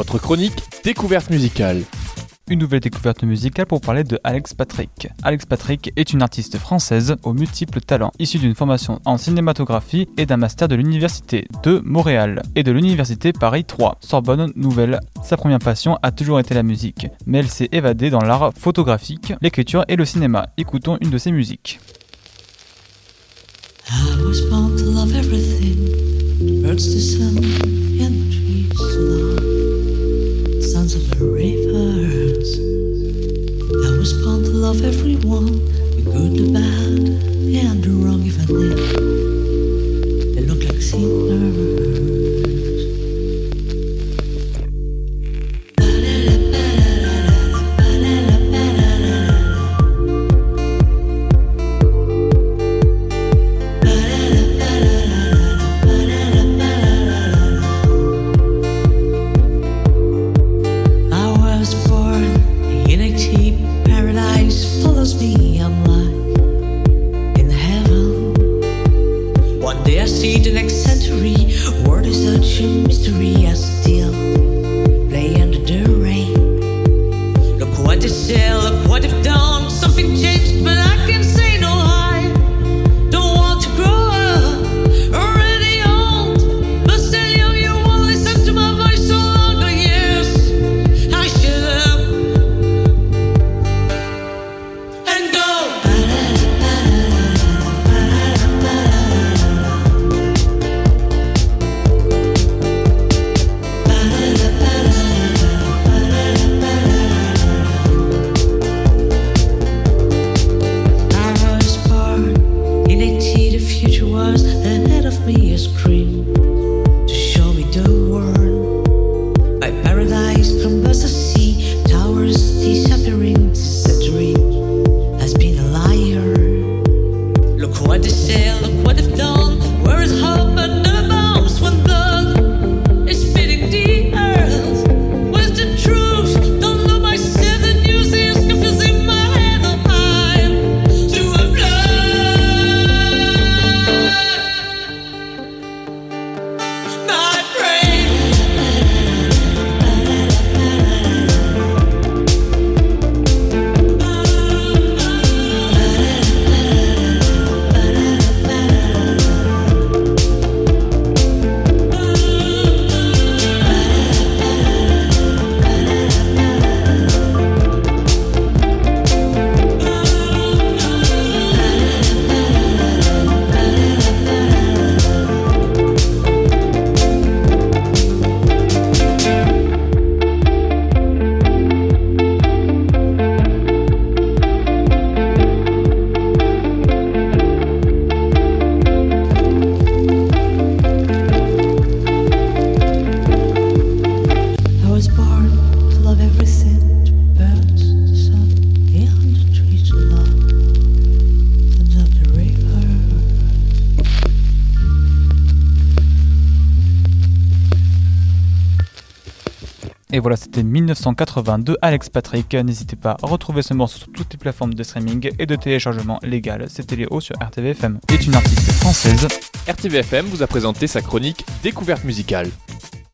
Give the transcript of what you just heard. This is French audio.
Votre chronique découverte musicale. Une nouvelle découverte musicale pour parler de Alex Patrick. Alex Patrick est une artiste française aux multiples talents, issue d'une formation en cinématographie et d'un master de l'Université de Montréal et de l'Université Paris 3, Sorbonne Nouvelle. Sa première passion a toujours été la musique, mais elle s'est évadée dans l'art photographique, l'écriture et le cinéma. Écoutons une de ses musiques. I was born to love everything, birds to sun and trees to love, sounds of the rivers. I was born to love everyone, the good, the bad, and the wrong, even if they look like sinners. I see the next century, world is such a mystery. I still play under the rain. Look what they say, look what they've done. Something changed, but I can't say no. I don't want to grow up, already old, but still young. You won't listen to my voice so long. The years I should have and go. Me a screen to show me the world. My paradise crumbles the sea, towers disappearing. This century has been a liar. Look what they say, look what they've done. Where is hope but never bounce when blood is feeding the earth? Where's the truth? Don't know myself, the news is confusing my head. I'm too blind. Et voilà, c'était 1982, Alex Patrick. N'hésitez pas à retrouver ce morceau sur toutes les plateformes de streaming et de téléchargement légal. C'était Léo sur RTVFM. Est une artiste française. RTVFM vous a présenté sa chronique découverte musicale.